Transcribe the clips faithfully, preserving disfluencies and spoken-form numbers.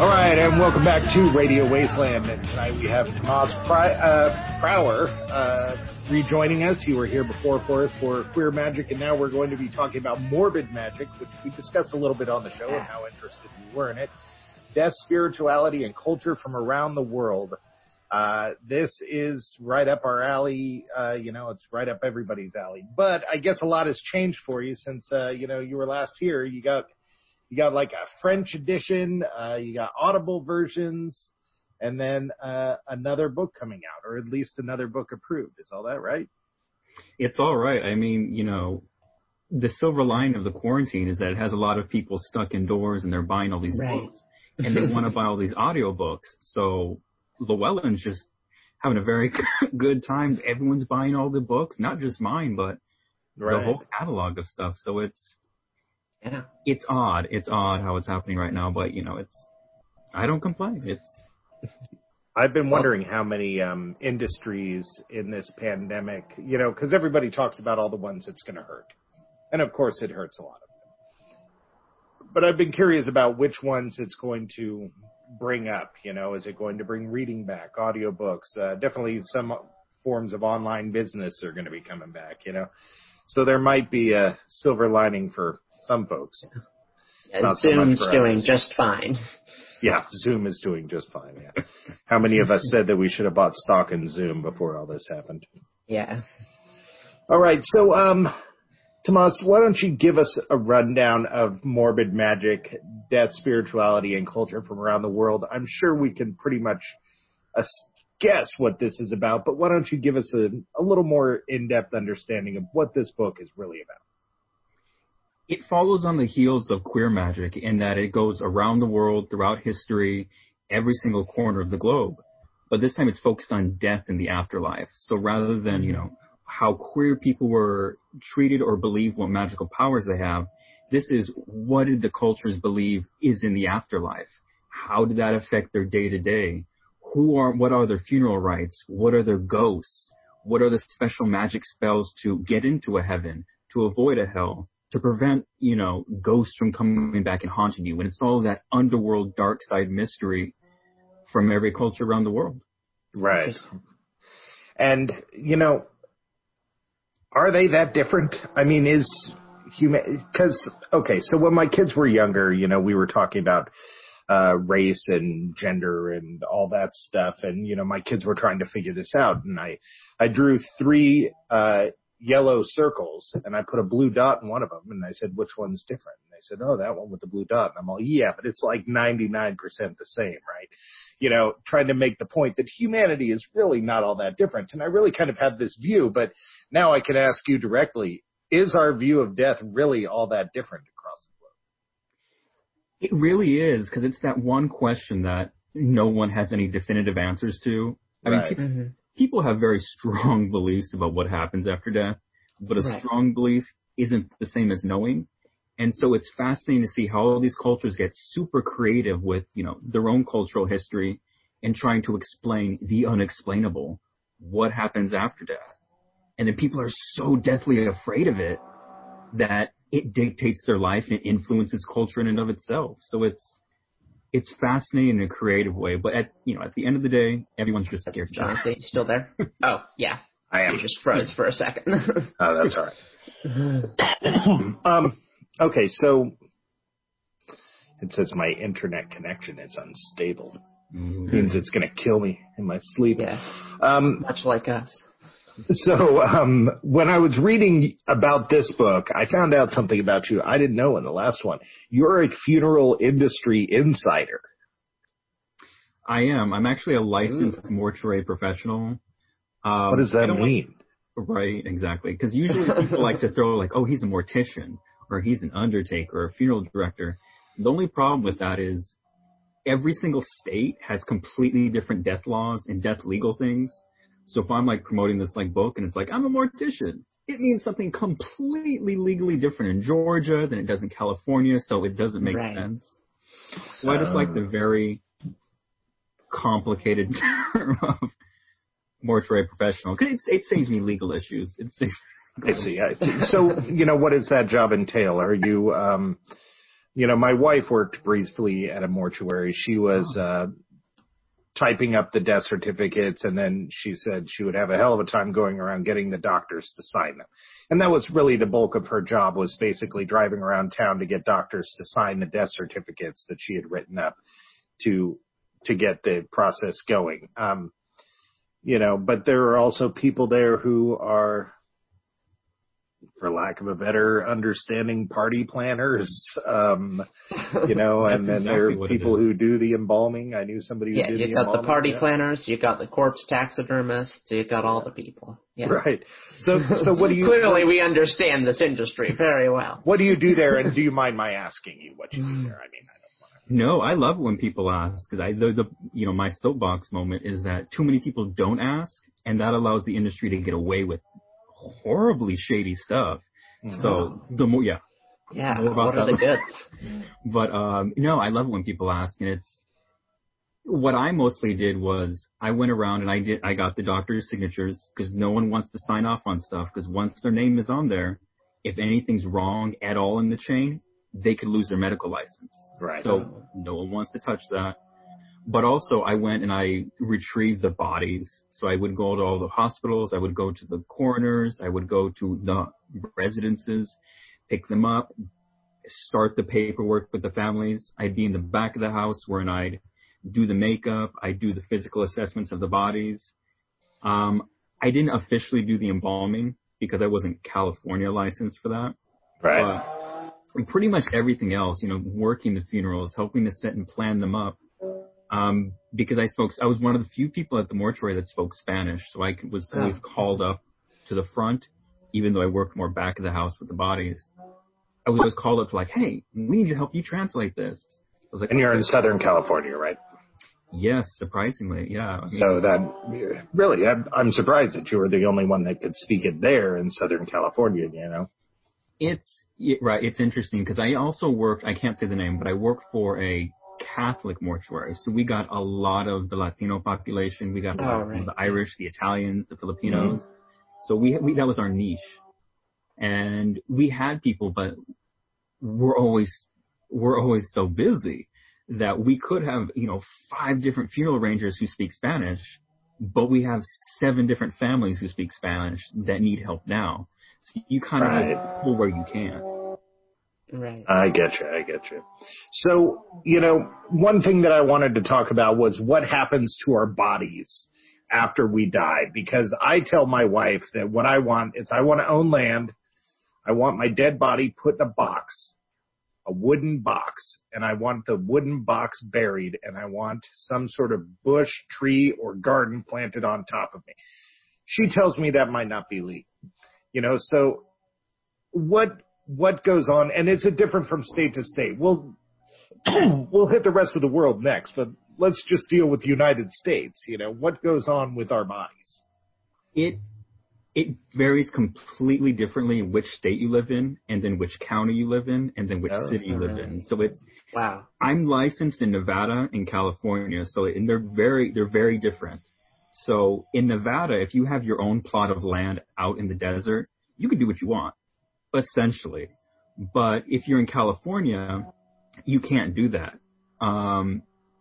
All right, and welcome back to Radio Wasteland. And tonight we have Tomas Pry- uh, Prower uh, rejoining us. You were here before for us for Queer Magic, and now we're going to be talking about morbid magic, which we discussed a little bit on the show and how interested you were in it. Death, spirituality, and culture from around the world. Uh, this is right up our alley. Uh, you know, it's right up everybody's alley. But I guess a lot has changed for you since, uh, you know, you were last here. You got... You got like a French edition, uh, you got Audible versions, and then uh, another book coming out, or at least another book approved. Is all that right? It's all right. I mean, you know, the silver line of the quarantine is that it has a lot of people stuck indoors and they're buying all these right. books, and they want to buy all these audiobooks. So Llewellyn's just having a very good time. Everyone's buying all the books, not just mine, but right. the whole catalog of stuff. So it's Yeah. It's odd. It's odd how it's happening right now, but, you know, it's, I don't complain. It's. I've been wondering how many um, industries in this pandemic, you know, because everybody talks about all the ones it's going to hurt. And, of course, it hurts a lot of them. But I've been curious about which ones it's going to bring up, you know. Is it going to bring reading back, audiobooks? Uh, definitely some forms of online business are going to be coming back, you know. So there might be a silver lining for some folks. Yeah, Not Zoom's so doing others. just fine. Yeah, Zoom is doing just fine, yeah. How many of us said that we should have bought stock in Zoom before all this happened? Yeah. All right, so, um, Tomas, why don't you give us a rundown of morbid magic, death, spirituality, and culture from around the world? I'm sure we can pretty much uh, guess what this is about, but why don't you give us a, a little more in-depth understanding of what this book is really about? It follows on the heels of Queer Magic in that it goes around the world, throughout history, every single corner of the globe. But this time it's focused on death and the afterlife. So rather than, you know, how queer people were treated or believe what magical powers they have, this is what did the cultures believe is in the afterlife? How did that affect their day-to-day? Who are, what are their funeral rites? What are their ghosts? What are the special magic spells to get into a heaven, to avoid a hell? To prevent, you know, ghosts from coming back and haunting you. And it's all that underworld dark side mystery from every culture around the world. Right. And, you know, are they that different? I mean, is human, because, okay, so when my kids were younger, you know, we were talking about uh, race and gender and all that stuff. And, you know, my kids were trying to figure this out. And I, I drew three, uh, yellow circles, and I put a blue dot in one of them, and I said, which one's different? And they said, oh, that one with the blue dot. And I'm all, yeah, but it's like ninety-nine percent the same, right? You know, trying to make the point that humanity is really not all that different. And I really kind of have this view, but now I can ask you directly, is our view of death really all that different across the It globe? really is, because it's that one question that no one has any definitive answers to. I right. mean, people, People have very strong beliefs about what happens after death, but a right. strong belief isn't the same as knowing. And so it's fascinating to see how all these cultures get super creative with, you know, their own cultural history and trying to explain the unexplainable, what happens after death. And then people are so deathly afraid of it that it dictates their life and influences culture in and of itself. So it's, It's fascinating in a creative way, but at you know at the end of the day, everyone's just scared to die. Jonathan, you still there? Oh, yeah. I am. You just froze for a second. Oh, that's all right. um, okay, so it says my internet connection is unstable. Mm-hmm. Means it's going to kill me in my sleep. Yeah, um, much like us. So um, when I was reading about this book, I found out something about you I didn't know in the last one. You're a funeral industry insider. I am. I'm actually a licensed Ooh. mortuary professional. Um, what does that mean? Like, right, exactly. Because usually people like to throw like, oh, he's a mortician, or he's an undertaker, or a funeral director. The only problem with that is every single state has completely different death laws and death legal things. So if I'm like promoting this like book and it's like, I'm a mortician, it means something completely legally different in Georgia than it does in California. So it doesn't make right. sense. So I just um, like the very complicated term of mortuary professional. Cause it, it saves me legal issues. It saves I see. I see. So, you know, what does that job entail? Are you, um, you know, my wife worked briefly at a mortuary. She was, uh, typing up the death certificates, and then she said she would have a hell of a time going around getting the doctors to sign them. And that was really the bulk of her job, was basically driving around town to get doctors to sign the death certificates that she had written up to to get the process going. Um, you know, but there are also people there who are, for lack of a better understanding, party planners, um, you know, and then exactly there are people who do the embalming. I knew somebody who yeah, did the embalming. Yeah, you got the party yeah. planners, you got the corpse taxidermists, you got all the people. Yeah. Right. So, so what do you... Clearly we understand this industry very well. What do you do there, and do you mind my asking you what you do there? I mean, I don't want to... No, I love when people ask, because I, the, the, you know, my soapbox moment is that too many people don't ask, and that allows the industry to get away with horribly shady stuff. Mm-hmm. So the more, yeah, yeah, more about what are that. The goods? But um, no, I love it when people ask, and it's what I mostly did was I went around and I did I got the doctor's signatures, because no one wants to sign off on stuff, because once their name is on there, if anything's wrong at all in the chain, they could lose their medical license. Right. So no one wants to touch that. But also, I went and I retrieved the bodies. So I would go to all the hospitals. I would go to the coroners. I would go to the residences, pick them up, start the paperwork with the families. I'd be in the back of the house where I'd do the makeup. I'd do the physical assessments of the bodies. Um, I didn't officially do the embalming because I wasn't California licensed for that. Right. But pretty much everything else, you know, working the funerals, helping to set and plan them up. Um, because I spoke, I was one of the few people at the mortuary that spoke Spanish, so I was always oh. called up to the front, even though I worked more back of the house with the bodies. I was always called up to like, hey, we need to help you translate this. I was like, and you're okay. in Southern California, right? Yes, surprisingly, yeah. I mean, so that, really, I'm, I'm surprised that you were the only one that could speak it there in Southern California, you know? It's, it, right, it's interesting, because I also worked, I can't say the name, but I worked for a Catholic mortuary. So we got a lot of the Latino population. We got oh, right. the Irish, the Italians, the Filipinos. Mm-hmm. So we, we that was our niche. And we had people, but we're always we're always so busy that we could have, you know, five different funeral arrangers who speak Spanish, but we have seven different families who speak Spanish that need help now. So you kind of right. just pull where you can. Right. I get you. I get you. So, you know, one thing that I wanted to talk about was what happens to our bodies after we die, because I tell my wife that what I want is I want to own land. I want my dead body put in a box, a wooden box, and I want the wooden box buried, and I want some sort of bush, tree, or garden planted on top of me. She tells me that might not be legal. You know, so what... What goes on, and it's a different from state to state. We'll we'll hit the rest of the world next, but let's just deal with the United States. You know, what goes on with our bodies? It it varies completely differently in which state you live in, and then which county you live in, and then which oh, city you live in. So it's wow. I'm licensed in Nevada and California, so and they're very they're very different. So in Nevada, if you have your own plot of land out in the desert, you can do what you want. Essentially. But if you're in California, you can't do that. Um,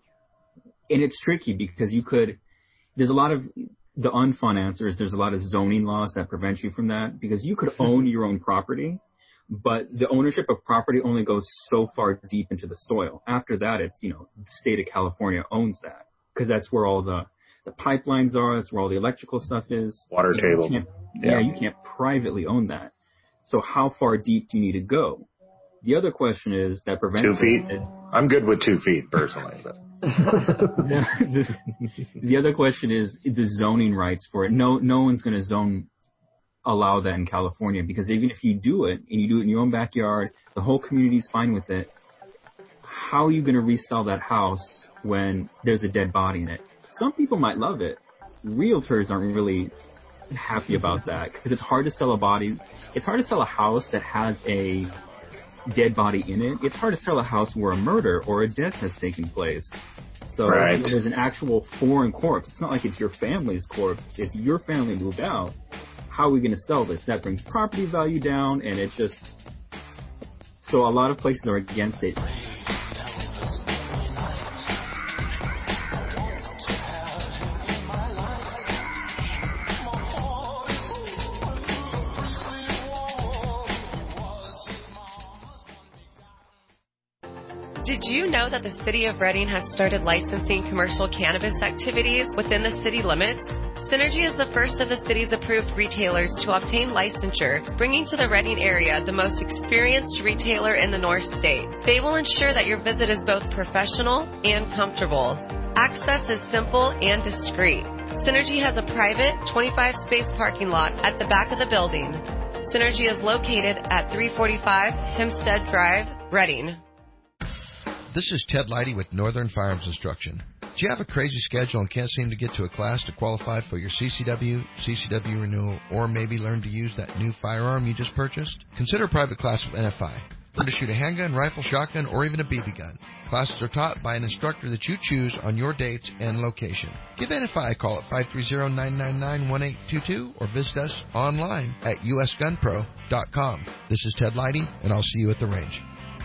and it's tricky because you could, there's a lot of, the unfun answer is there's a lot of zoning laws that prevent you from that, because you could own your own property, but the ownership of property only goes so far deep into the soil. After that, it's, you know, the state of California owns that, because that's where all the, the pipelines are, that's where all the electrical stuff is. Water you table. Yeah. yeah, you can't privately own that. So how far deep do you need to go? The other question is that prevents... Two feet? It, I'm good with two feet, personally. But. the, the, the other question is the zoning rights for it. No no one's going to zone allow that in California, because even if you do it, and you do it in your own backyard, the whole community's fine with it, how are you going to resell that house when there's a dead body in it? Some people might love it. Realtors aren't really happy about that, because it's hard to sell a body... It's hard to sell a house that has a dead body in it. It's hard to sell a house where a murder or a death has taken place. So right. you know, there's an actual foreign corpse. It's not like it's your family's corpse. It's your family moved out. How are we going to sell this? That brings property value down, and it just So a lot of places are against it. Did you know that the City of Reading has started licensing commercial cannabis activities within the city limits? Synergy is the first of the city's approved retailers to obtain licensure, bringing to the Reading area the most experienced retailer in the North State. They will ensure that your visit is both professional and comfortable. Access is simple and discreet. Synergy has a private twenty-five space parking lot at the back of the building. Synergy is located at three forty-five Hempstead Drive, Reading. This is Ted Leidy with Northern Firearms Instruction. Do you have a crazy schedule and can't seem to get to a class to qualify for your C C W, C C W renewal, or maybe learn to use that new firearm you just purchased? Consider a private class with N F I. Learn to shoot a handgun, rifle, shotgun, or even a B B gun. Classes are taught by an instructor that you choose on your dates and location. Give N F I a call at five three zero, nine nine nine, one eight two two or visit us online at U S gun pro dot com. This is Ted Leidy, and I'll see you at the range.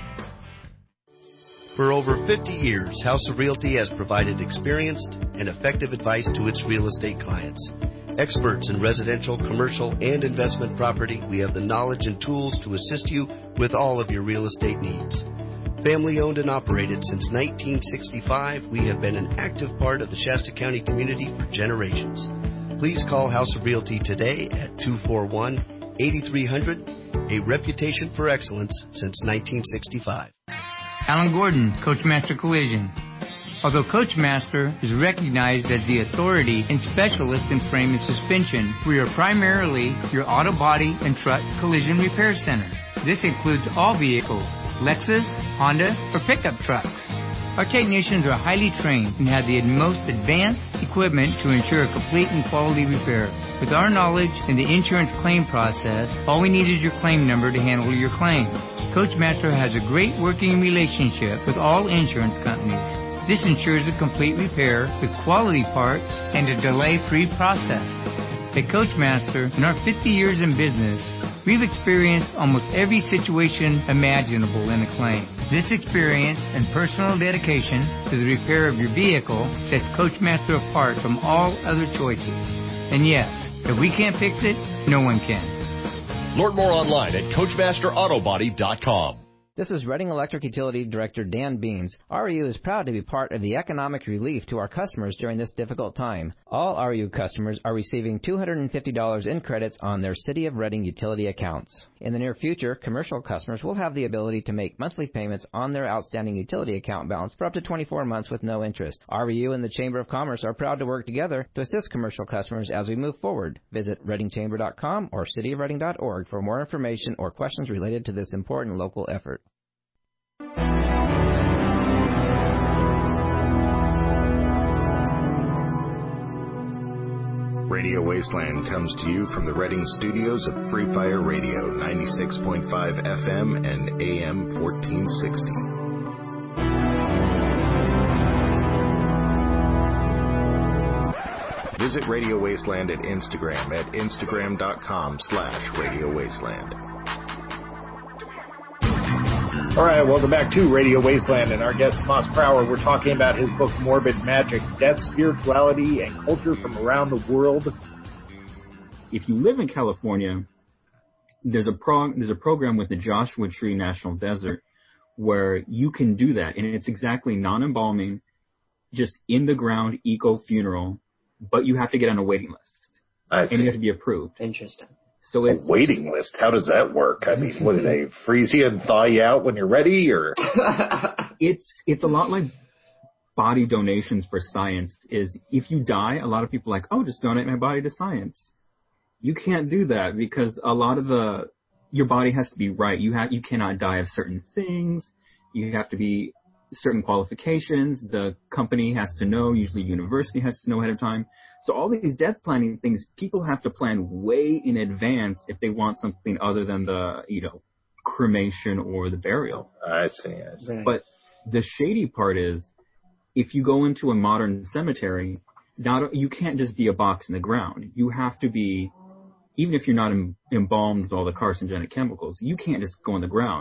For over fifty years, House of Realty has provided experienced and effective advice to its real estate clients. Experts in residential, commercial, and investment property, we have the knowledge and tools to assist you with all of your real estate needs. Family owned and operated since nineteen sixty-five, we have been an active part of the Shasta County community for generations. Please call House of Realty today at two four one, eight three zero zero, a reputation for excellence since nineteen sixty-five. Alan Gordon, Coachmaster Collision. Although Coachmaster is recognized as the authority and specialist in frame and suspension, we are primarily your auto body and truck collision repair center. This includes all vehicles, Lexus, Honda, or pickup trucks. Our technicians are highly trained and have the most advanced equipment to ensure a complete and quality repair. With our knowledge in the insurance claim process, all we need is your claim number to handle your claim. Coachmaster has a great working relationship with all insurance companies. This ensures a complete repair with quality parts and a delay-free process. At Coachmaster, in our fifty years in business, we've experienced almost every situation imaginable in a claim. This experience and personal dedication to the repair of your vehicle sets Coachmaster apart from all other choices. And yes, if we can't fix it, no one can. Learn more online at Coachmaster Auto Body dot com. This is Reading Electric Utility Director Dan Beans. R U is proud to be part of the economic relief to our customers during this difficult time. All R U customers are receiving two hundred fifty dollars in credits on their City of Reading utility accounts. In the near future, commercial customers will have the ability to make monthly payments on their outstanding utility account balance for up to twenty-four months with no interest. R U and the Chamber of Commerce are proud to work together to assist commercial customers as we move forward. Visit reading chamber dot com or city of reading dot org for more information or questions related to this important local effort. Radio Wasteland comes to you from the Reading studios of Free Fire Radio, ninety-six point five F M and A M fourteen sixty. Visit Radio Wasteland at Instagram at instagram dot com slash Radio Wasteland. All right, welcome back to Radio Wasteland, and our guest, Moss Prower. We're talking about his book, Morbid Magic, Death, Spirituality, and Culture from Around the World. If you live in California, there's a pro- there's a program with the Joshua Tree National Desert where you can do that, and it's exactly non-embalming, just in-the-ground eco-funeral, but you have to get on a waiting list. I see. And you have to be approved. Interesting. So A it's waiting list? How does that work? I mean, what do they freeze you and thaw you out when you're ready, or? It's it's a lot like body donations for science. Is if you die, a lot of people are like, oh, just donate my body to science. You can't do that because a lot of the your body has to be right. You have you cannot die of certain things. You have to be certain qualifications. The company has to know. Usually, university has to know ahead of time. So all these death planning things, people have to plan way in advance if they want something other than the, you know, cremation or the burial. I see, I see. Right. But the shady part is, if you go into a modern cemetery, not you can't just be a box in the ground. You have to be, even if you're not em- embalmed with all the carcinogenic chemicals, you can't just go in the ground.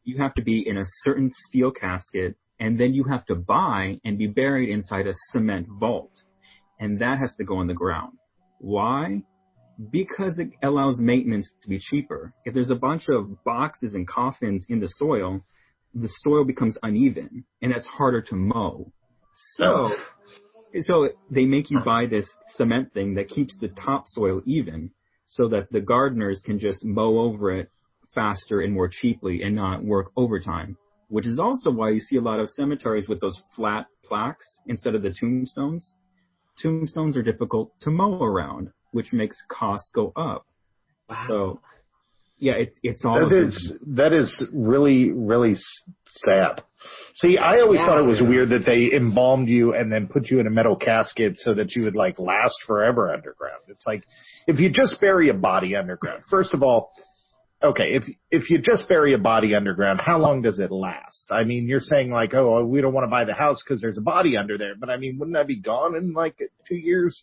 you have to be in a certain steel casket, and then you have to buy and be buried inside a cement vault. And that has to go in the ground. Why? Because it allows maintenance to be cheaper. If there's a bunch of boxes and coffins in the soil, the soil becomes uneven, and that's harder to mow. So, so they make you buy this cement thing that keeps the topsoil even, so that the gardeners can just mow over it faster and more cheaply and not work overtime. Which is also why you see a lot of cemeteries with those flat plaques instead of the tombstones. Tombstones are difficult to mow around, which makes costs go up. Wow. So, yeah, it's it's all that is that is really really sad. See, I always yeah, thought it was yeah. weird that they embalmed you and then put you in a metal casket so that you would like last forever underground. It's like if you just bury a body underground. First of all, okay, if if you just bury a body underground, how long does it last? I mean, you're saying like, oh, we don't want to buy the house because there's a body under there, but I mean, wouldn't that be gone in like two years?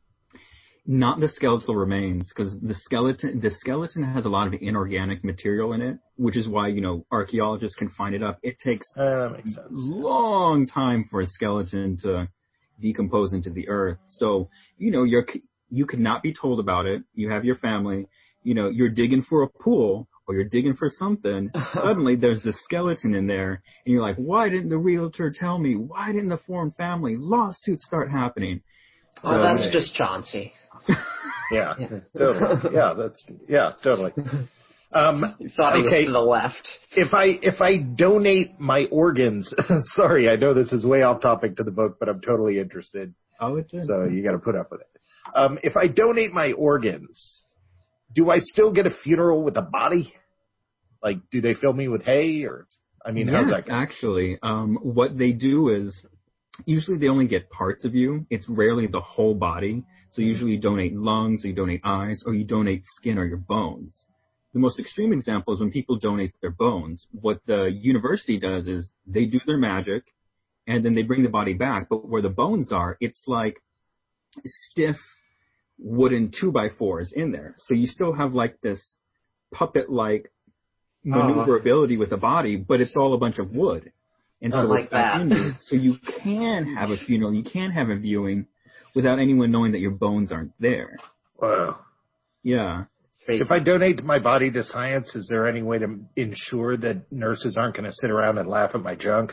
Not the skeletal remains, because the skeleton the skeleton has a lot of inorganic material in it, which is why, you know, archaeologists can find it up. It takes uh, that makes sense. a long time for a skeleton to decompose into the earth. So, you know, you're you could not be told about it. You have your family, you know, you're digging for a pool or you're digging for something. Suddenly there's the skeleton in there, and you're like, why didn't the realtor tell me? Why didn't the foreign family? Lawsuits start happening. Oh, So, that's just Chauncey. Yeah, yeah, totally. Yeah, that's yeah, totally. Um, you thought he okay. was to the left. If I if I donate my organs, sorry, I know this is way off topic to the book, but I'm totally interested. Oh, it's in. So you got to put up with it. Um, if I donate my organs, do I still get a funeral with a body? Like, do they fill me with hay, or I mean, yes, how's that going? Actually, um, what they do is usually they only get parts of you. It's rarely the whole body. So usually you donate lungs, or you donate eyes, or you donate skin or your bones. The most extreme example is when people donate their bones. What the university does is they do their magic, and then they bring the body back. But where the bones are, it's like stiff wooden two by fours in there. So you still have like this puppet-like maneuverability oh. with the body, but it's all a bunch of wood. And so like that. In you. So you can have a funeral, you can have a viewing without anyone knowing that your bones aren't there. Wow. Yeah. If I donate my body to science, is there any way to ensure that nurses aren't going to sit around and laugh at my junk?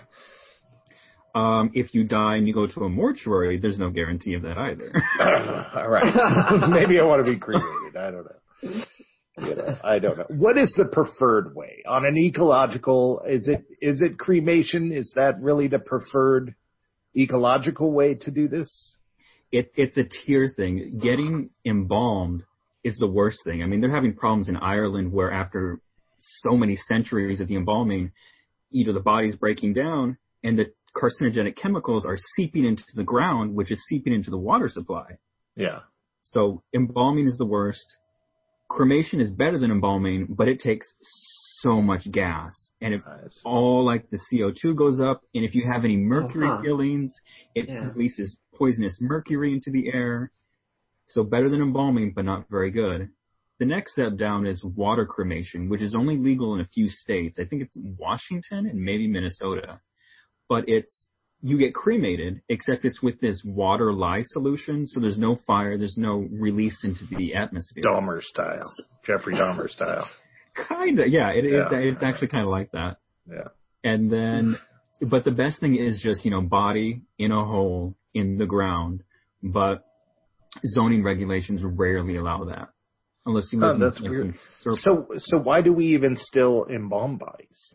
Um, if you die and you go to a mortuary, there's no guarantee of that either. uh, all right. Maybe I want to be cremated. I don't know. You know, I don't know. What is the preferred way on an ecological? Is it is it cremation? Is that really the preferred ecological way to do this? It, it's a tier thing. Getting embalmed is the worst thing. I mean, they're having problems in Ireland where after so many centuries of the embalming, either the body's breaking down and the carcinogenic chemicals are seeping into the ground, which is seeping into the water supply. Yeah. So embalming is the worst. Cremation is better than embalming, but it takes so much gas. And if all like the C O two goes up, and if you have any mercury uh-huh. fillings, it yeah. releases poisonous mercury into the air. So better than embalming, but not very good. The next step down is water cremation, which is only legal in a few states. I think it's Washington and maybe Minnesota. But it's, you get cremated, except it's with this water lye solution, so there's no fire, there's no release into the atmosphere. Dahmer style. Jeffrey Dahmer style. Kinda, yeah, it is. Yeah. It's actually kind of like that. Yeah. And then, but the best thing is just, you know, body in a hole in the ground. But zoning regulations rarely allow that, unless you live oh, that's in, weird. in circle. So, so why do we even still embalm bodies?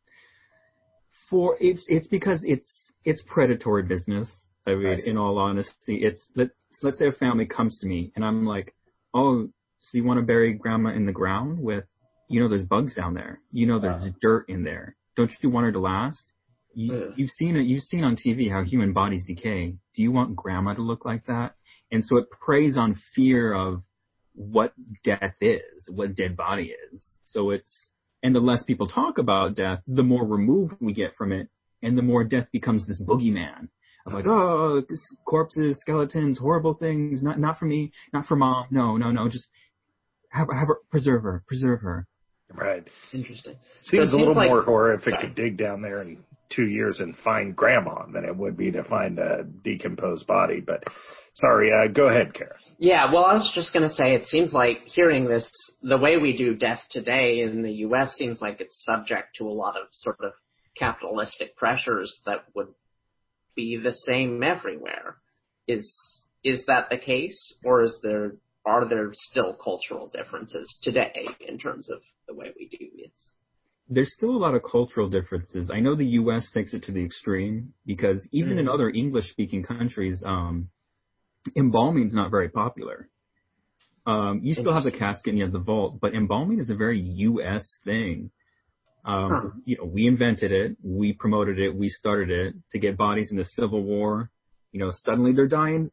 For it's it's because it's it's predatory business. I mean, I in all honesty, it's let's let's say a family comes to me and I'm like, oh, so you want to bury grandma in the ground with, you know, there's bugs down there. You know, there's uh, dirt in there. Don't you want her to last? You, uh, you've seen it. You've seen on T V how human bodies decay. Do you want grandma to look like that? And so it preys on fear of what death is, what dead body is. So it's, and the less people talk about death, the more removed we get from it, and the more death becomes this boogeyman of like, oh, this corpses, skeletons, horrible things, not not for me, not for mom, no, no, no, just have, have her, preserve her, preserve her. Right. Interesting. Seems so it a little like, more horrific sorry. to dig down there in two years and find grandma than it would be to find a decomposed body. But sorry, uh, go ahead, Kara. Yeah, well, I was just going to say, it seems like hearing this, the way we do death today in the U S seems like it's subject to a lot of sort of capitalistic pressures that would be the same everywhere. Is is that the case, or is there are there still cultural differences today in terms of the way we do this? There's still a lot of cultural differences. I know the U S takes it to the extreme because even mm. in other English-speaking countries, um, embalming is not very popular. Um, you still have the casket and you have the vault, but embalming is a very U S thing. Um, huh. You know, we invented it, we promoted it, we started it to get bodies in the Civil War. You know, suddenly they're dying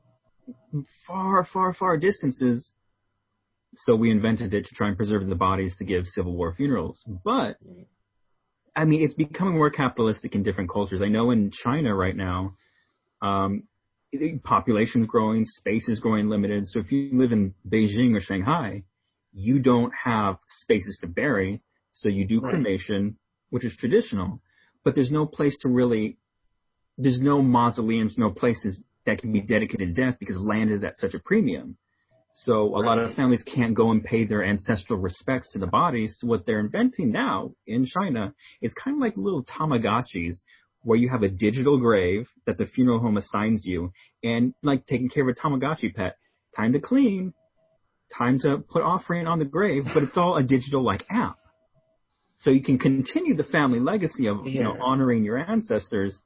far, far, far distances. So we invented it to try and preserve the bodies to give Civil War funerals. But, I mean, it's becoming more capitalistic in different cultures. I know in China right now, um, population is growing, space is growing limited. So if you live in Beijing or Shanghai, you don't have spaces to bury. So you do cremation, right. which is traditional. But there's no place to really, there's no mausoleums, no places that can be dedicated to death because land is at such a premium. So a lot of families can't go and pay their ancestral respects to the bodies. So what they're inventing now in China is kind of like little Tamagotchis where you have a digital grave that the funeral home assigns you and like taking care of a Tamagotchi pet. Time to clean, time to put offering on the grave, but it's all a digital like app. So you can continue the family legacy of, yeah. you know, honoring your ancestors,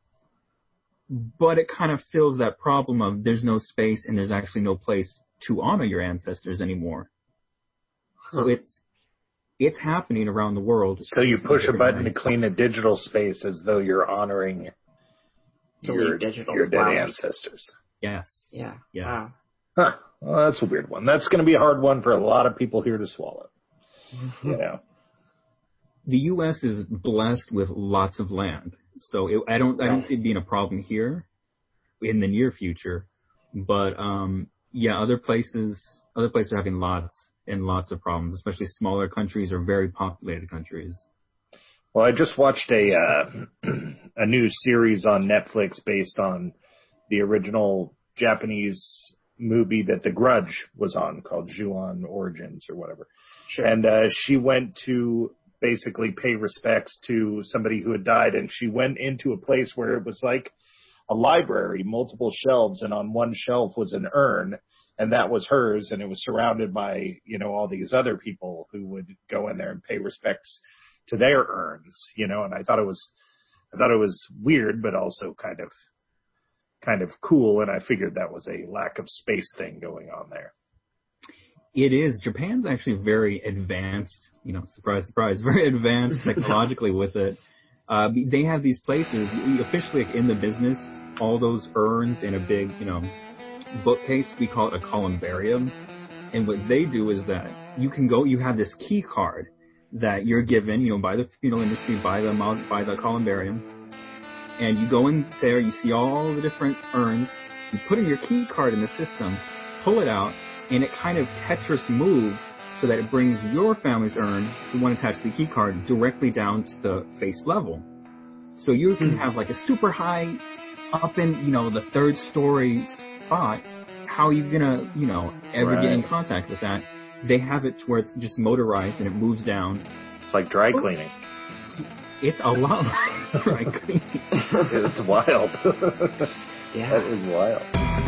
but it kind of fills that problem of there's no space and there's actually no place to honor your ancestors anymore. So huh. it's it's happening around the world. So you push a button to clean a digital space as though you're honoring your, your dead flowers. ancestors. Yes. Yeah. Yeah. Wow. Huh. Well, that's a weird one. That's going to be a hard one for a lot of people here to swallow. You know. The U S is blessed with lots of land, so it, I don't I don't see it being a problem here in the near future. But um, yeah, other places other places are having lots and lots of problems, especially smaller countries or very populated countries. Well, I just watched a uh, a new series on Netflix based on the original Japanese movie that The Grudge was on, called Ju-on Origins or whatever. Sure. And uh, she went to basically pay respects to somebody who had died, and she went into a place where it was like a library, multiple shelves, and on one shelf was an urn, and that was hers, and it was surrounded by, you know, all these other people who would go in there and pay respects to their urns, you know, and I thought it was, I thought it was weird, but also kind of, kind of cool, and I figured that was a lack of space thing going on there. It is. Japan's actually very advanced, you know, surprise, surprise, very advanced technologically with it. Uh, they have these places, officially in the business, all those urns in a big, you know, bookcase. We call it a columbarium. And what they do is that you can go, you have this key card that you're given, you know, by the funeral industry, by the, by the columbarium. And you go in there, you see all the different urns, you put in your key card in the system, pull it out, and it kind of Tetris moves so that it brings your family's urn, the one attached to the key card, directly down to the face level. So you can have like a super high up in, you know, the third story spot. How are you going to, you know, ever right. get in contact with that? They have it to where it's just motorized and it moves down. It's like dry cleaning. It's a lot like dry cleaning. It's wild. Yeah. That is wild.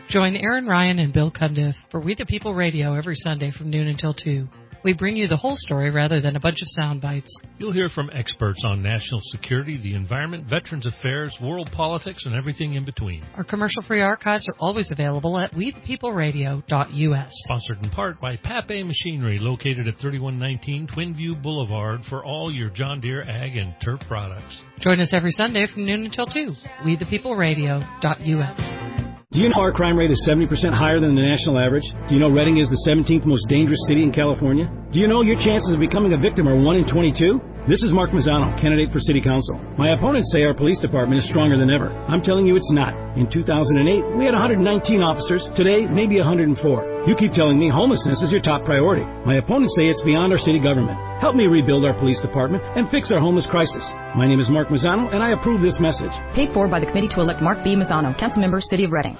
Join Aaron Ryan and Bill Cundiff for We the People Radio every Sunday from noon until two. We bring you the whole story rather than a bunch of sound bites. You'll hear from experts on national security, the environment, veterans affairs, world politics, and everything in between. Our commercial-free archives are always available at we the people radio dot u s. Sponsored in part by Pape Machinery, located at thirty-one nineteen Twin View Boulevard, for all your John Deere ag and turf products. Join us every Sunday from noon until two. we the people radio dot u s. Do you know our crime rate is seventy percent higher than the national average? Do you know Reading is the seventeenth most dangerous city in California? Do you know your chances of becoming a victim are one in twenty-two? This is Mark Mazzano, candidate for City Council. My opponents say our police department is stronger than ever. I'm telling you it's not. In two thousand eight, we had one hundred nineteen officers. Today, maybe one hundred four. You keep telling me homelessness is your top priority. My opponents say it's beyond our city government. Help me rebuild our police department and fix our homeless crisis. My name is Mark Mazzano, and I approve this message. Paid for by the committee to elect Mark B. Mazzano, council member, City of Reading.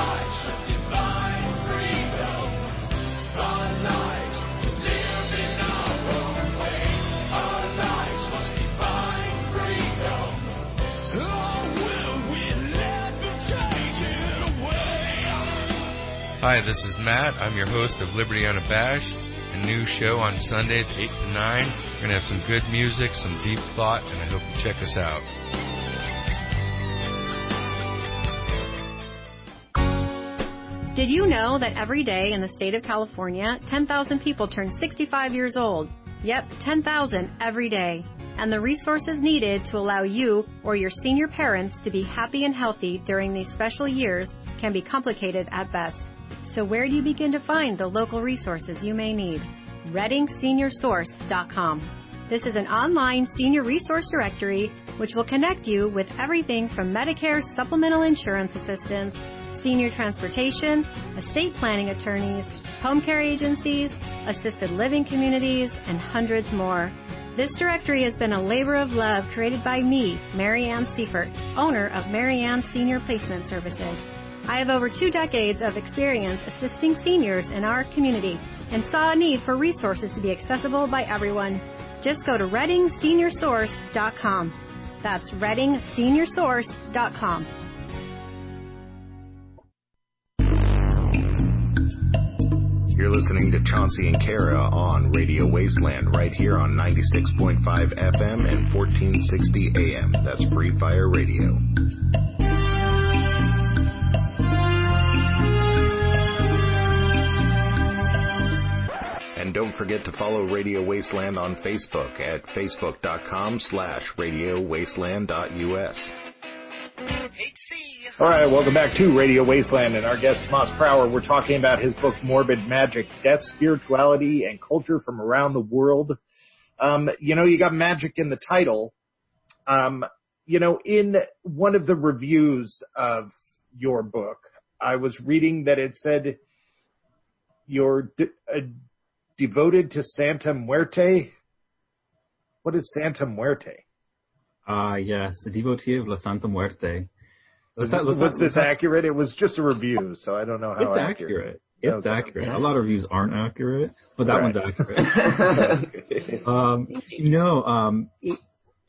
Hi, this is Matt. I'm your host of Liberty Unabashed, a new show on Sundays, eight to nine. We're going to have some good music, some deep thought, and I hope you check us out. Did you know that every day in the state of California, ten thousand people turn sixty-five years old? Yep, ten thousand every day. And the resources needed to allow you or your senior parents to be happy and healthy during these special years can be complicated at best. So where do you begin to find the local resources you may need? reading senior source dot com. This is an online senior resource directory which will connect you with everything from Medicare supplemental insurance assistance, senior transportation, estate planning attorneys, home care agencies, assisted living communities, and hundreds more. This directory has been a labor of love created by me, Mary Ann Seifert, owner of Mary Ann Senior Placement Services. I have over two decades of experience assisting seniors in our community and saw a need for resources to be accessible by everyone. Just go to reading senior source dot com. That's reading senior source dot com. You're listening to Chauncey and Kara on Radio Wasteland right here on ninety-six point five F M and fourteen sixty A M. That's Free Fire Radio. And don't forget to follow Radio Wasteland on Facebook at facebook.com slash Radio Wasteland dot US. All right, welcome back to Radio Wasteland, and our guest, Tomas Prower. We're talking about his book, Morbid Magic, Death, Spirituality, and Culture from Around the World. Um, you know, you got magic in the title. Um, you know, in one of the reviews of your book, I was reading that it said you're de- uh, devoted to Santa Muerte. What is Santa Muerte? Ah, uh, yes, the devotee of La Santa Muerte. Was, that, was, was this was accurate? It was just a review, so I don't know how it's accurate. accurate. It's okay. accurate. A lot of reviews aren't accurate, but that right. one's accurate. um, you know, um, it,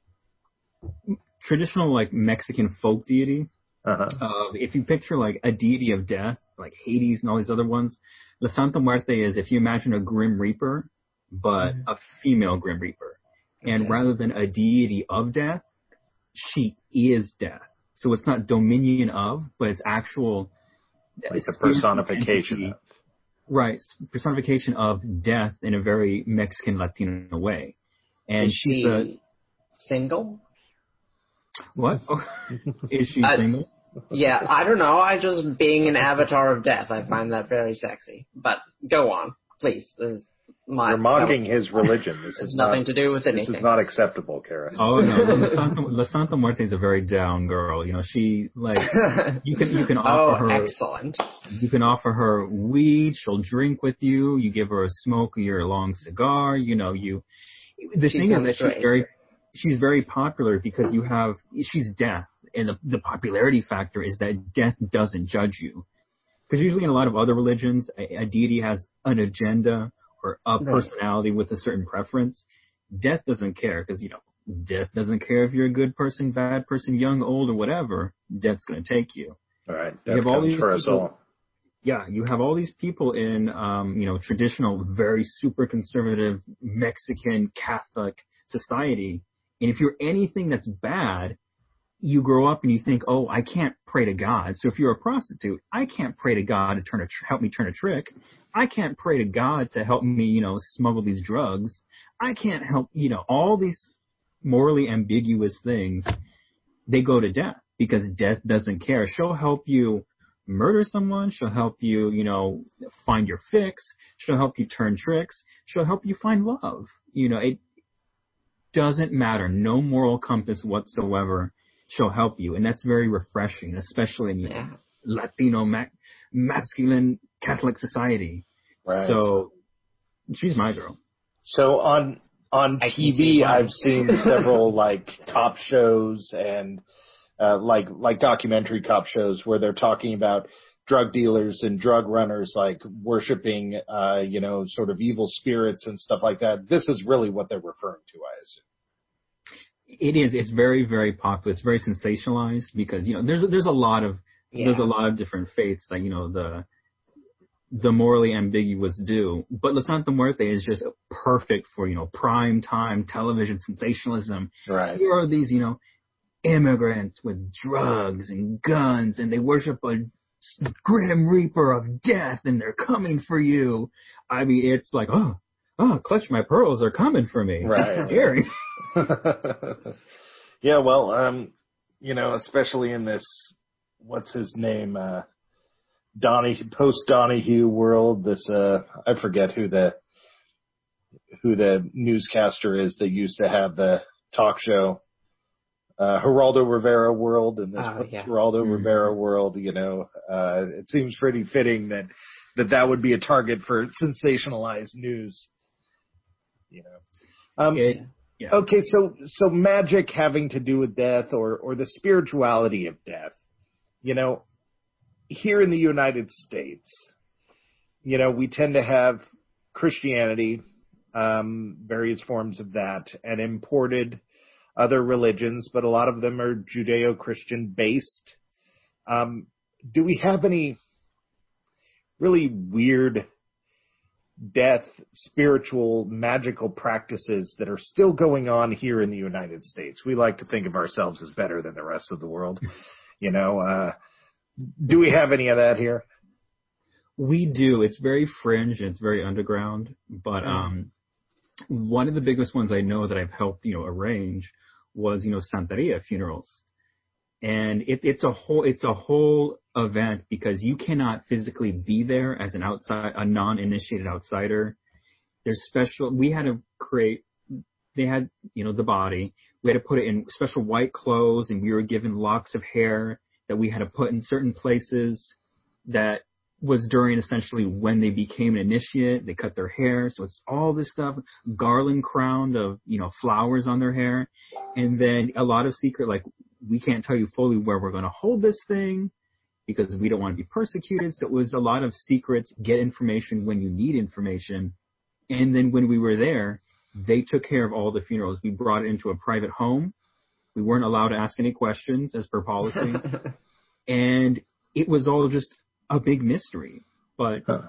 traditional like Mexican folk deity. Uh-huh. Uh, if you picture like a deity of death, like Hades and all these other ones, La Santa Muerte is if you imagine a Grim Reaper, but mm-hmm. a female Grim Reaper, and okay. rather than a deity of death, she is death. So it's not dominion of, but it's actual... Like the personification entity, of. Right. Personification of death in a very Mexican Latino way. And is she's she the... single? What? Is she uh, single? Yeah, I don't know. I just, being an avatar of death, I find that very sexy. But go on, please. Uh, My, You're mocking his religion. This has is nothing not, to do with anything. This is not acceptable, Kara. Oh no, La Santa, La Santa Muerte is a very down girl. You know, she like you can you can offer oh, her. excellent. You can offer her weed. She'll drink with you. You give her a smoke your long cigar. You know, you. The she's thing is that she's very she's very popular because you have she's death, and the the popularity factor is that death doesn't judge you. Because usually in a lot of other religions, a, a deity has an agenda or a personality with a certain preference. Death doesn't care because, you know, death doesn't care if you're a good person, bad person, young, old, or whatever. Death's going to take you. All right. Death comes for us all. yeah, you have all these people in, um, you know, traditional, very super conservative Mexican Catholic society. And if you're anything that's bad, you grow up and you think, oh, I can't pray to God. So if you're a prostitute, I can't pray to God to turn a tr- help me turn a trick. I can't pray to God to help me, you know, smuggle these drugs. I can't help, you know, all these morally ambiguous things, they go to death because death doesn't care. She'll help you murder someone. She'll help you, you know, find your fix. She'll help you turn tricks. She'll help you find love. You know, it doesn't matter. No moral compass whatsoever. She'll help you. And that's very refreshing, especially in yeah. Latino ma- masculine Catholic society. Right. So she's my girl. So on on T V, I've seen several like cop shows and uh, like like documentary cop shows where they're talking about drug dealers and drug runners like worshiping, uh, you know, sort of evil spirits and stuff like that. This is really what they're referring to, I assume. It is. It's very, very popular. It's very sensationalized because, you know, there's there's a lot of yeah. there's a lot of different faiths that, you know, the the morally ambiguous do. But La Santa Muerte is just perfect for, you know, prime time television sensationalism. Right. Here are these, you know, immigrants with drugs and guns, and they worship a grim reaper of death, and they're coming for you. I mean, it's like, oh, oh, clutch my pearls, they're coming for me. Right. Scary. Yeah, well, um, you know, especially in this, what's his name, uh, Donnie, post Donahue world. This, uh, I forget who the who the newscaster is that used to have the talk show. Uh, Geraldo Rivera world, and this oh, yeah. Geraldo mm-hmm. Rivera world, you know, uh, it seems pretty fitting that, that that would be a target for sensationalized news, you know. Um, it, yeah. Okay, so so magic having to do with death, or or the spirituality of death, you know, here in the United States, you know, we tend to have Christianity, um, various forms of that, and imported other religions, but a lot of them are Judeo-Christian based. Um, do we have any really weird death, spiritual, magical practices that are still going on here in the United States? We like to think of ourselves as better than the rest of the world. You know, uh, do we have any of that here? We do. It's very fringe and it's very underground, but um, one of the biggest ones I know that I've helped, you know, arrange was, you know, Santeria funerals. And it, it's a whole, it's a whole event because you cannot physically be there as an outside, a non-initiated outsider. There's special, we had to create, they had, you know, the body, we had to put it in special white clothes, and we were given locks of hair that we had to put in certain places that was during essentially when they became an initiate. They cut their hair. So it's all this stuff, garland crowned of, you know, flowers on their hair. And then a lot of secret, like, we can't tell you fully where we're going to hold this thing because we don't want to be persecuted. So it was a lot of secrets, get information when you need information. And then when we were there, they took care of all the funerals. We brought it into a private home. We weren't allowed to ask any questions as per policy. And it was all just a big mystery. But, huh.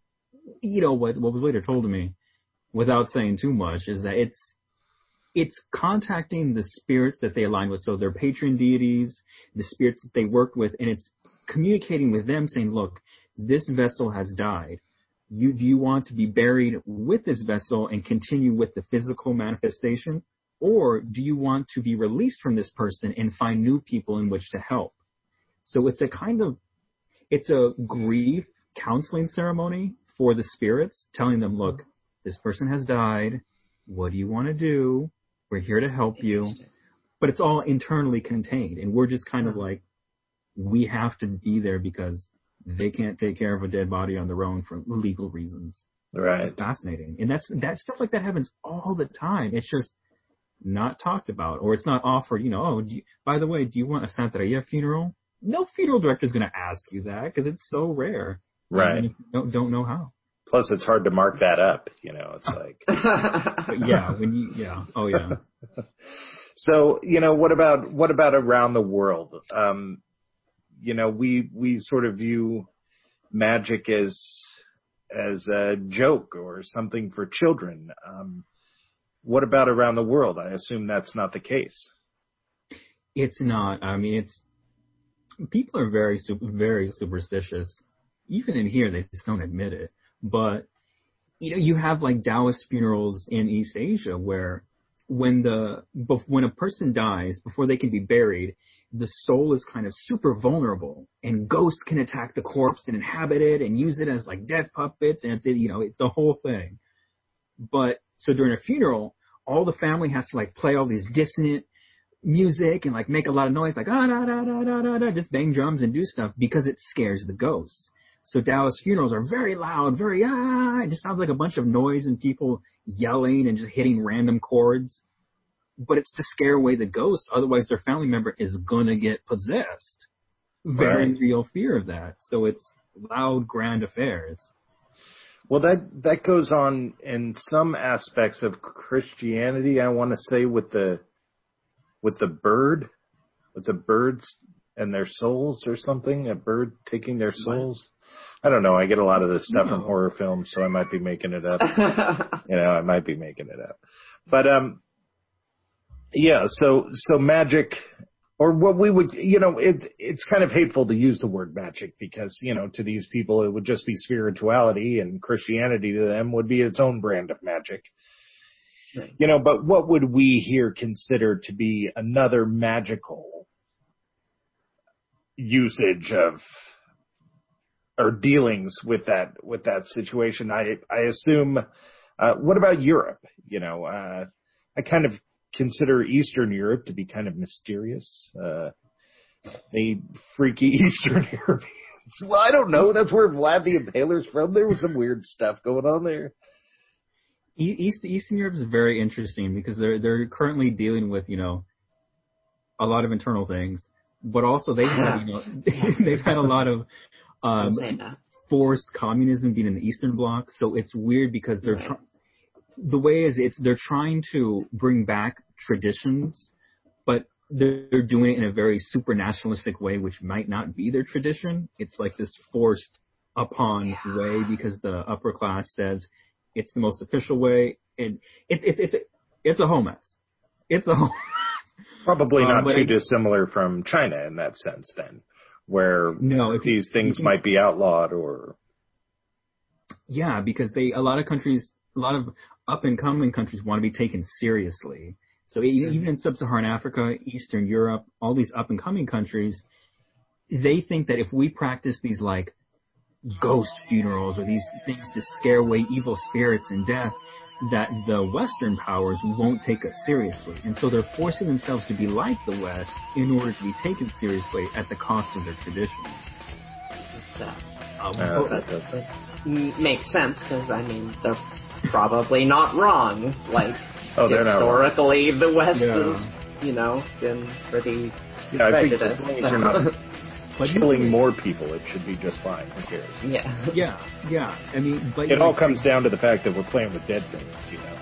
you know, what, what was later told to me, without saying too much, is that it's, it's contacting the spirits that they align with. So their patron deities, the spirits that they worked with, and it's communicating with them saying, look, this vessel has died. You, do you want to be buried with this vessel and continue with the physical manifestation? Or do you want to be released from this person and find new people in which to help? So it's a kind of, it's a grief counseling ceremony for the spirits, telling them, look, this person has died. What do you want to do? We're here to help you. But it's all internally contained. And we're just kind of like, we have to be there because they can't take care of a dead body on their own for legal reasons. Right. It's fascinating. And that's, that stuff like that happens all the time. It's just not talked about, or it's not offered, you know, oh, do you, by the way, do you want a Santeria funeral? No funeral director is going to ask you that because it's so rare. Right. And you don't, don't know how. Plus, it's hard to mark that up. You know, it's like. But yeah, when you, yeah, oh yeah. So, you know, what about what about around the world? Um, you know, we we sort of view magic as as a joke or something for children. Um, what about around the world? I assume that's not the case. It's not. I mean, it's people are very, very superstitious. Even in here, they just don't admit it. But, you know, you have like Taoist funerals in East Asia where when the when a person dies, before they can be buried, the soul is kind of super vulnerable, and ghosts can attack the corpse and inhabit it and use it as like death puppets, and it's, you know, it's the whole thing. But so during a funeral, all the family has to like play all these dissonant music and like make a lot of noise, like ah da da da da da da, just bang drums and do stuff because it scares the ghosts. So Taoist funerals are very loud, very ah. It just sounds like a bunch of noise and people yelling and just hitting random chords. But it's to scare away the ghosts. Otherwise, their family member is gonna get possessed. Very right. real fear of that. So it's loud, grand affairs. Well, that that goes on in some aspects of Christianity. I want to say with the with the bird, with the birds and their souls or something. A bird taking their souls. What? I don't know. I get a lot of this stuff no. from horror films, so I might be making it up. you know, I might be making it up. But um. Yeah, so so magic, or what we would, you know, it it's kind of hateful to use the word magic because, you know, to these people it would just be spirituality, and Christianity to them would be its own brand of magic. Right. You know, but what would we here consider to be another magical usage of or dealings with that with that situation? I I assume. Uh, what about Europe? You know, uh, I kind of consider Eastern Europe to be kind of mysterious. Uh, they freaky Eastern Europeans. Well, I don't know. That's where Vlad the Impaler's from. There was some weird stuff going on there. East Eastern Europe is very interesting because they're they're currently dealing with, you know, a lot of internal things, but also they have, you know, they've had a lot of um, forced communism being in the Eastern Bloc. So it's weird because they're trying. The way is it's they're trying to bring back traditions, but they're doing it in a very super nationalistic way, which might not be their tradition. It's like this forced upon way because the upper class says it's the most official way, and it's it's it's it's a whole mess. It's a whole probably not um, too I, dissimilar from China in that sense, then, where no, if these you, things you, might be outlawed or yeah, because they a lot of countries. A lot of up-and-coming countries want to be taken seriously. So even in sub-Saharan Africa, Eastern Europe, all these up-and-coming countries, they think that if we practice these, like, ghost funerals or these things to scare away evil spirits and death, that the Western powers won't take us seriously. And so they're forcing themselves to be like the West in order to be taken seriously at the cost of their traditions. It's, uh, um, uh, that doesn't make sense because, I mean, they're probably not wrong. Like, oh, historically, the West yeah. has, you know, been pretty yeah, prejudiced. I think as long as you're not killing more people, it should be just fine. Who cares? Yeah. Yeah, yeah. I mean, but it all comes down to the fact that we're playing with dead things, you know.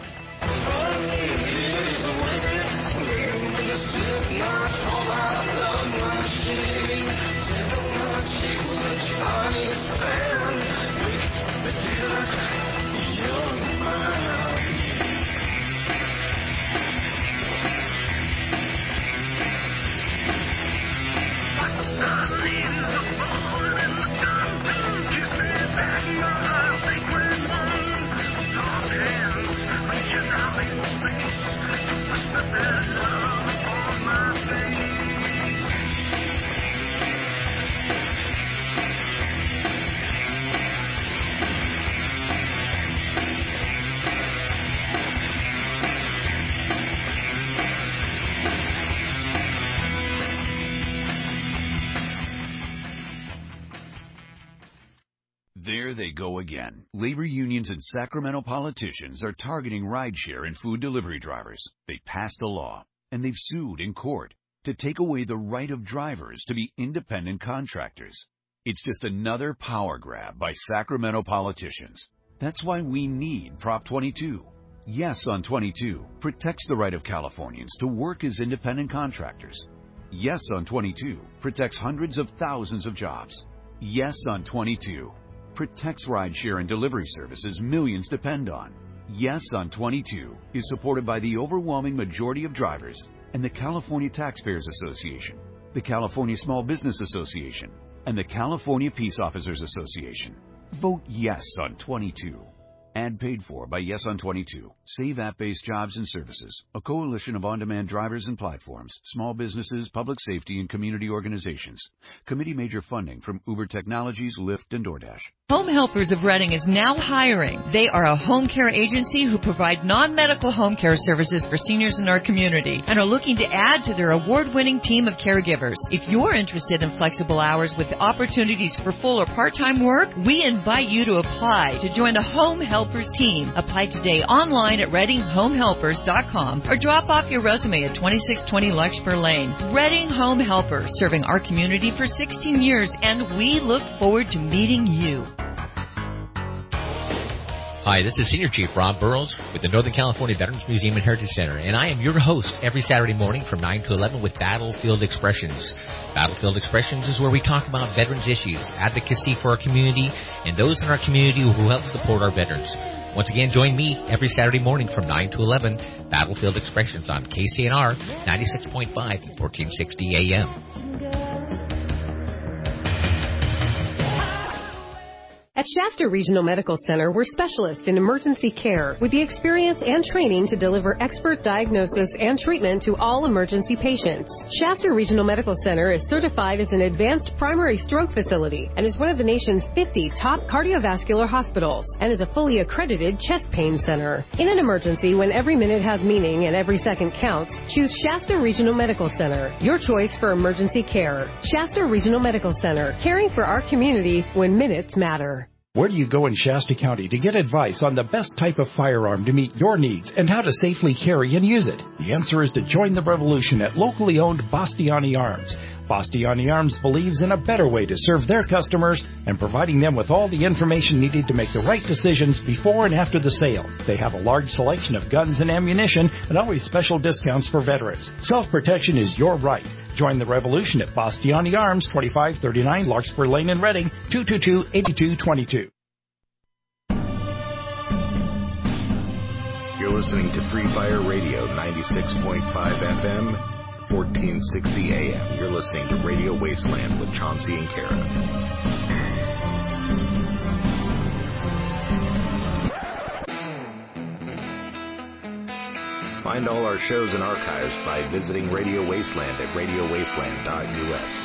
There they go again. Labor unions and Sacramento politicians are targeting rideshare and food delivery drivers. They passed a law, and they've sued in court to take away the right of drivers to be independent contractors. It's just another power grab by Sacramento politicians. That's why we need Prop twenty-two. Yes on twenty-two protects the right of Californians to work as independent contractors. Yes on twenty-two protects hundreds of thousands of jobs. Yes on twenty-two protects rideshare and delivery services millions depend on. Yes on twenty-two is supported by the overwhelming majority of drivers and the California Taxpayers Association, the California Small Business Association, and the California Peace Officers Association. Vote yes on twenty-two. Ad paid for by Yes on twenty-two. Save app-based jobs and services. A coalition of on-demand drivers and platforms, small businesses, public safety, and community organizations. Committee major funding from Uber Technologies, Lyft, and DoorDash. Home Helpers of Reading is now hiring. They are a home care agency who provide non-medical home care services for seniors in our community and are looking to add to their award-winning team of caregivers. If you're interested in flexible hours with opportunities for full or part-time work, we invite you to apply to join the Home Helpers team. Apply today online at reading home helpers dot com or drop off your resume at twenty-six twenty Larkspur Lane. Reading Home Helpers, serving our community for sixteen years, and we look forward to meeting you. Hi, this is Senior Chief Rob Burrows with the Northern California Veterans Museum and Heritage Center, and I am your host every Saturday morning from nine to eleven with Battlefield Expressions. Battlefield Expressions is where we talk about veterans issues, advocacy for our community, and those in our community who help support our veterans. Once again, join me every Saturday morning from nine to eleven, Battlefield Expressions on K C N R ninety-six point five, fourteen sixty A M. At Shasta Regional Medical Center, we're specialists in emergency care with the experience and training to deliver expert diagnosis and treatment to all emergency patients. Shasta Regional Medical Center is certified as an advanced primary stroke facility and is one of the nation's fifty top cardiovascular hospitals and is a fully accredited chest pain center. In an emergency, when every minute has meaning and every second counts, choose Shasta Regional Medical Center, your choice for emergency care. Shasta Regional Medical Center, caring for our community when minutes matter. Where do you go in Shasta County to get advice on the best type of firearm to meet your needs and how to safely carry and use it? The answer is to join the revolution at locally owned Bastiani Arms. Bastiani Arms believes in a better way to serve their customers and providing them with all the information needed to make the right decisions before and after the sale. They have a large selection of guns and ammunition and always special discounts for veterans. Self-protection is your right. Join the revolution at Bastiani Arms, twenty-five thirty-nine Larkspur Lane in Reading, two two two, eight two two two. You're listening to Free Fire Radio, ninety-six point five F M, fourteen sixty A M. You're listening to Radio Wasteland with Chauncey and Kara. Find all our shows and archives by visiting Radio Wasteland at radio wasteland dot U S.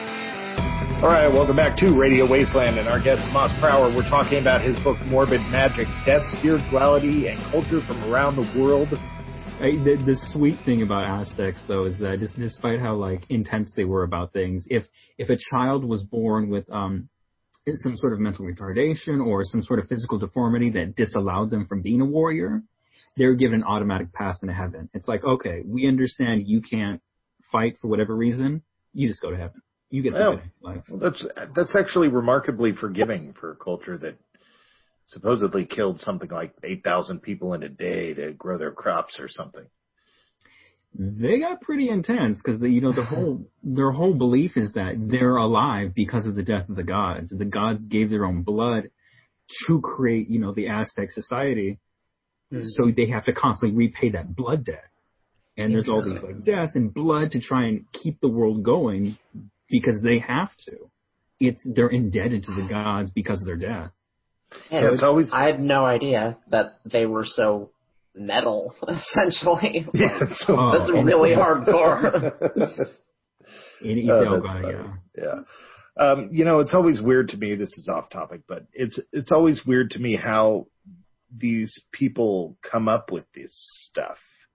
All right, welcome back to Radio Wasteland, and our guest, Moss Prower. We're talking about his book, Morbid Magic, Death, Spirituality, and Culture from Around the World. I, the, the sweet thing about Aztecs, though, is that just, despite how, like, intense they were about things, if if a child was born with um some sort of mental retardation or some sort of physical deformity that disallowed them from being a warrior, they were given an automatic pass into heaven. It's like, okay, we understand you can't fight for whatever reason. You just go to heaven. You get the well, good life. Well, that's that's actually remarkably forgiving for a culture that supposedly killed something like eight thousand people in a day to grow their crops or something. They got pretty intense because you know the whole their whole belief is that they're alive because of the death of the gods. The gods gave their own blood to create, you know, the Aztec society. Mm-hmm. So they have to constantly repay that blood debt. And there's all these like death and blood to try and keep the world going because they have to. It's they're indebted to the gods because of their death. Yeah, so it's always I had no idea that they were so metal, essentially. Yeah, like, so that's oh, really hardcore. In oh, that's yeah. yeah. Um, you know, it's always weird to me, this is off topic, but it's it's always weird to me how these people come up with this stuff.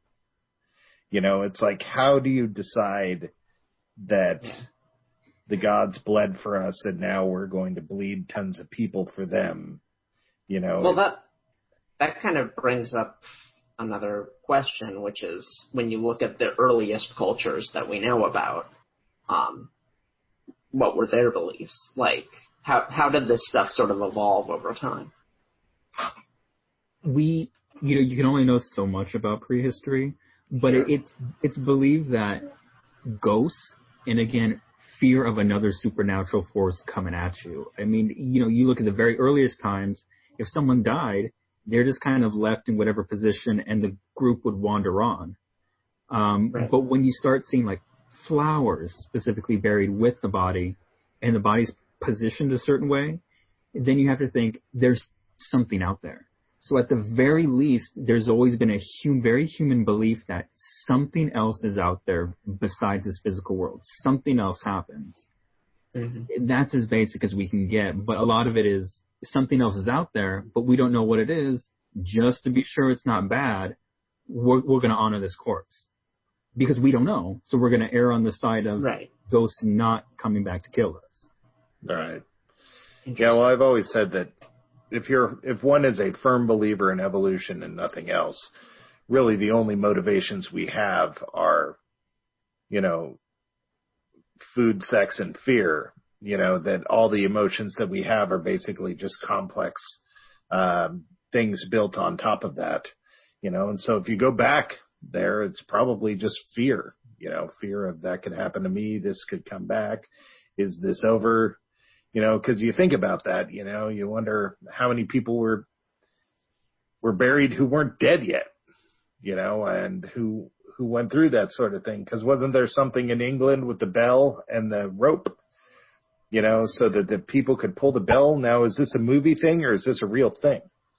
You know, it's like, how do you decide that yeah. the gods bled for us and now we're going to bleed tons of people for them? You know, well, that that kind of brings up another question, which is when you look at the earliest cultures that we know about, um, what were their beliefs? Like, how how did this stuff sort of evolve over time? We, you know, you can only know so much about prehistory, but it, it's it's believed that ghosts and again fear of another supernatural force coming at you. I mean, you know, you look at the very earliest times, if someone died, they're just kind of left in whatever position and the group would wander on. Um, right. But when you start seeing like flowers specifically buried with the body and the body's positioned a certain way, then you have to think there's something out there. So at the very least, there's always been a hum- very human belief that something else is out there besides this physical world. Something else happens. Mm-hmm. That's as basic as we can get. But a lot of it is something else is out there, but we don't know what it is. Just to be sure it's not bad, we're, we're going to honor this corpse. Because we don't know. So we're going to err on the side of right. ghosts not coming back to kill us. Right. Yeah, well, I've always said that if you're if one is a firm believer in evolution and nothing else, really the only motivations we have are, you know, food, sex, and fear. You know, that all the emotions that we have are basically just complex um, things built on top of that. You know, and so if you go back there, it's probably just fear. You know, fear of that could happen to me. This could come back. Is this over? You know, because you think about that, you know, you wonder how many people were were buried who weren't dead yet, you know, and who who went through that sort of thing. Because wasn't there something in England with the bell and the rope, you know, so that the people could pull the bell? Now, is this a movie thing or is this a real thing?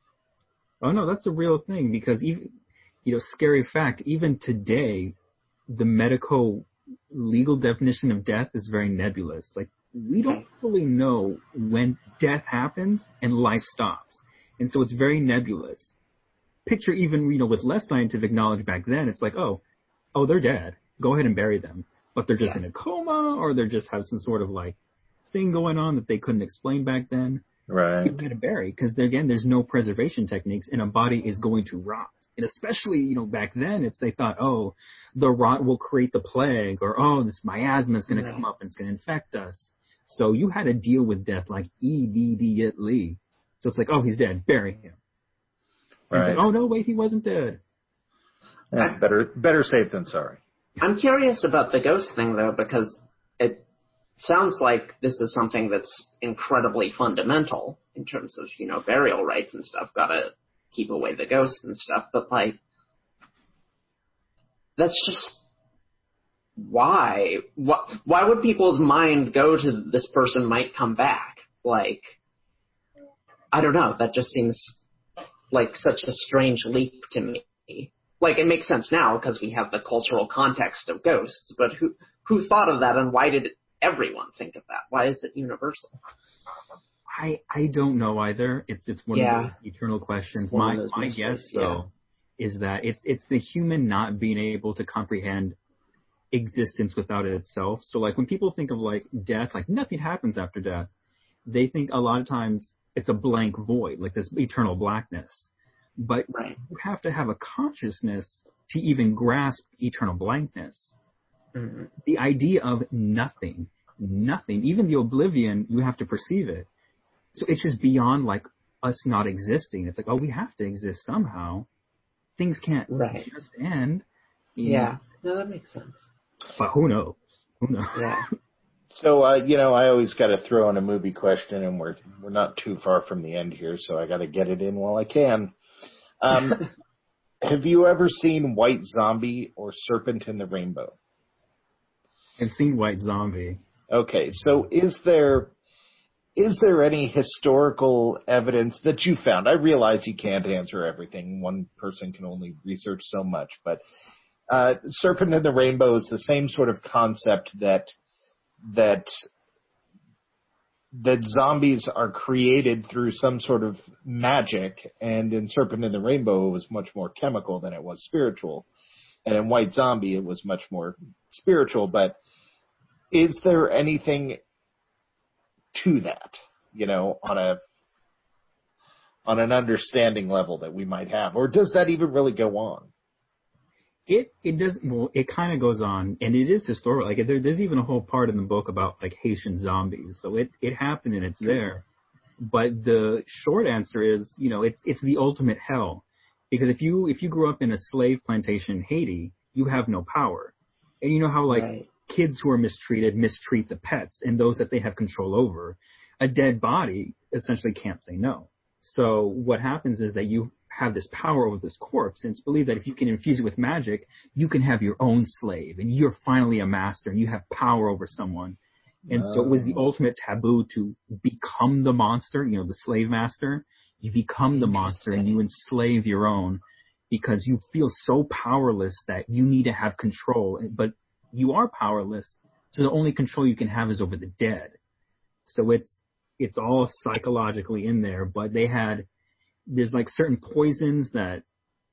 Oh, no, that's a real thing because, even, you know, scary fact, even today, the medical legal definition of death is very nebulous. Like, we don't fully know when death happens and life stops. And so it's very nebulous. Picture even, you know, with less scientific knowledge back then, it's like, oh, oh, they're dead. Go ahead and bury them. But they're just yeah. in a coma or they just have some sort of like thing going on that they couldn't explain back then. Right. You get to bury because, again, there's no preservation techniques and a body is going to rot. And especially, you know, back then, it's they thought, oh, the rot will create the plague or, oh, this miasma is going to yeah. come up and it's going to infect us. So you had to deal with death like immediately. So it's like, oh, he's dead. Bury him. Right. Like, oh, no, wait, he wasn't dead. Yeah, better better safe than sorry. I'm curious about the ghost thing, though, because it sounds like this is something that's incredibly fundamental in terms of, you know, burial rites and stuff. Got to keep away the ghosts and stuff. But, like, that's just... Why? Why? Why would people's mind go to this person might come back? Like, I don't know. That just seems like such a strange leap to me. Like, it makes sense now because we have the cultural context of ghosts, but who who thought of that and why did everyone think of that? Why is it universal? I I don't know either. It's it's one yeah. of those eternal questions. My my guess though yeah. is that it's it's the human not being able to comprehend existence without it itself. So like when people think of like death, like nothing happens after death, they think a lot of times it's a blank void, like this eternal blackness. But right. you have to have a consciousness to even grasp eternal blankness. Mm-hmm. The idea of nothing, nothing, even the oblivion, you have to perceive it. So it's just beyond like us not existing. It's like, oh, we have to exist somehow. Things can't right. just end. Yeah, know? No, that makes sense. But who knows? Who knows? Yeah. So, uh, you know, I always got to throw in a movie question, and we're we're not too far from the end here, so I got to get it in while I can. Um, have you ever seen White Zombie or Serpent in the Rainbow? I've seen White Zombie. Okay, so is there is there any historical evidence that you found? I realize you can't answer everything. One person can only research so much, but uh, Serpent in the Rainbow is the same sort of concept that that that zombies are created through some sort of magic, and in Serpent in the Rainbow it was much more chemical than it was spiritual, and in White Zombie it was much more spiritual. But is there anything to that, you know, on a on an understanding level that we might have, or does that even really go on? It it does well. It kind of goes on, and it is historical. Like there, there's even a whole part in the book about like Haitian zombies. So it, it happened and it's there. But the short answer is, you know, it's it's the ultimate hell, because if you if you grew up in a slave plantation in Haiti, you have no power, and you know how like right. kids who are mistreated mistreat the pets, and those that they have control over, a dead body essentially can't say no. So what happens is that you have this power over this corpse, and it's believed that if you can infuse it with magic, you can have your own slave, and you're finally a master, and you have power over someone. And oh. so it was the ultimate taboo to become the monster, you know, the slave master. You become the monster, and you enslave your own because you feel so powerless that you need to have control. But you are powerless, so the only control you can have is over the dead. So it's it's all psychologically in there, but they had, there's like certain poisons that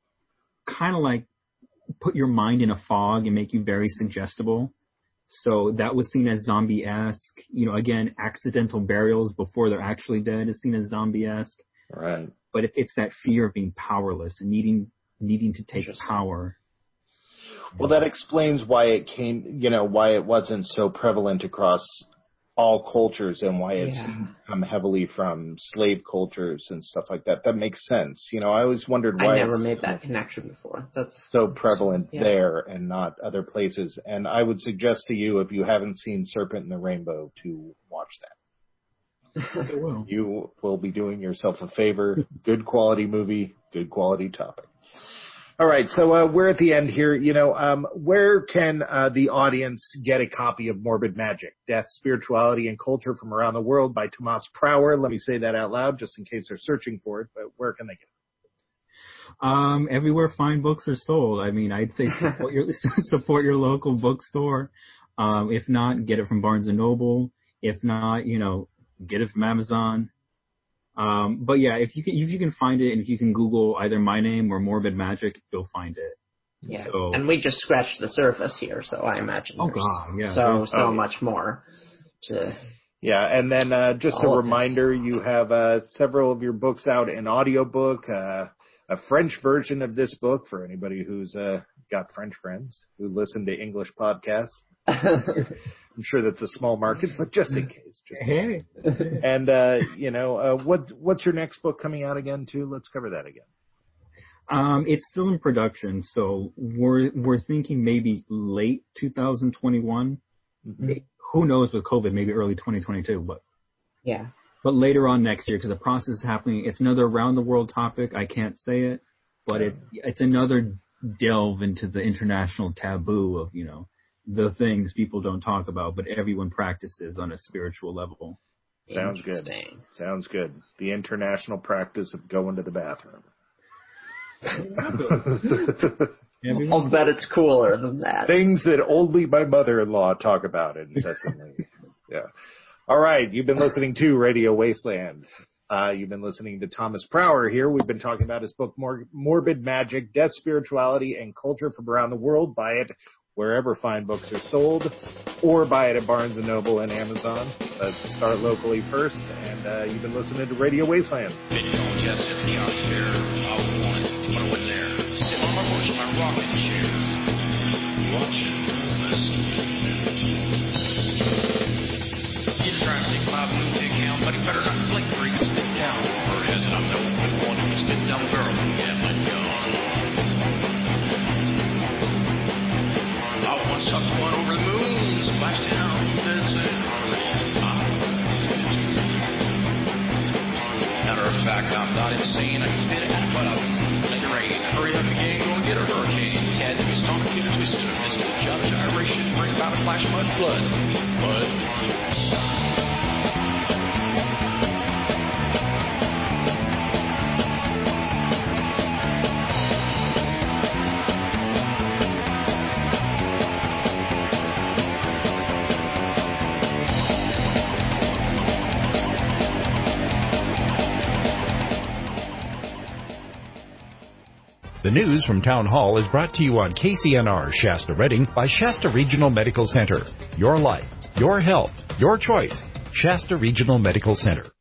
kind of like put your mind in a fog and make you very suggestible. So that was seen as zombie-esque. You know, again, accidental burials before they're actually dead is seen as zombie-esque. Right. But it, it's that fear of being powerless and needing needing to take power. Well, that explains why it came, you know, why it wasn't so prevalent across all cultures and why it yeah. seemed to come heavily from slave cultures and stuff like that. That makes sense. You know, I always wondered why I never made that connection before. That's so prevalent yeah. there and not other places. And I would suggest to you, if you haven't seen Serpent in the Rainbow, to watch that. will. You will be doing yourself a favor. Good quality movie, good quality topic. All right, so uh, we're at the end here. You know, um, where can uh, the audience get a copy of Morbid Magic, Death, Spirituality, and Culture from Around the World by Tomas Prower? Let me say that out loud just in case they're searching for it, but where can they get it? Um, everywhere fine books are sold. I mean, I'd say support your support your local bookstore. Um, if not, get it from Barnes and Noble. If not, you know, get it from Amazon. Um, but yeah, if you can, if you can find it, and if you can Google either my name or Morbid Magic, you'll find it. Yeah, so, and we just scratched the surface here, so I imagine oh there's God, yeah. so so oh, much more to. Yeah, and then uh, just a reminder, you have uh, several of your books out in audiobook, uh, a French version of this book for anybody who's uh, got French friends who listen to English podcasts. I'm sure that's a small market, but just in case. Just hey. And, uh, you know, uh, what what's your next book coming out again, too? Let's cover that again. Um, it's still in production, so we're we're thinking maybe late two thousand twenty-one. Mm-hmm. It, who knows with COVID, maybe early twenty twenty-two, but yeah. But later on next year, because the process is happening. It's another around-the-world topic. I can't say it, but it it's another delve into the international taboo of, you know, the things people don't talk about, but everyone practices on a spiritual level. Sounds good. Sounds good. The international practice of going to the bathroom. I'll bet it's cooler than that. Things that only my mother-in-law talk about incessantly. Yeah. All right. You've been listening to Radio Wasteland. Uh, you've been listening to Thomas Prower here. We've been talking about his book, Mor- Morbid Magic, Death, Spirituality, and Culture from Around the World. Buy it wherever fine books are sold, or buy it at Barnes and Noble and Amazon. Let's start locally first, and uh, you've been listening to Radio Wasteland. Sitting out here, I want it, but I wasn't there. Sitting on my porch in my rocking chair, watching, listening. Kids trying to take my blue tick count, but he better not blink or he can spit down. Or has it, I'm the only one who can spit down the barrel. Yeah, my gun. I once tucked one over the moon, splashed down, dead set. Matter of fact, I'm not insane. I can spit it, but I'll make it rain. Hurry up again, go and get a hurricane. Tad to be stomach, get a twisted. Miss the judge gyration, bring about a flash mud flood. But the news from Town Hall is brought to you on K C N R Shasta Redding by Shasta Regional Medical Center. Your life, your health, your choice. Shasta Regional Medical Center.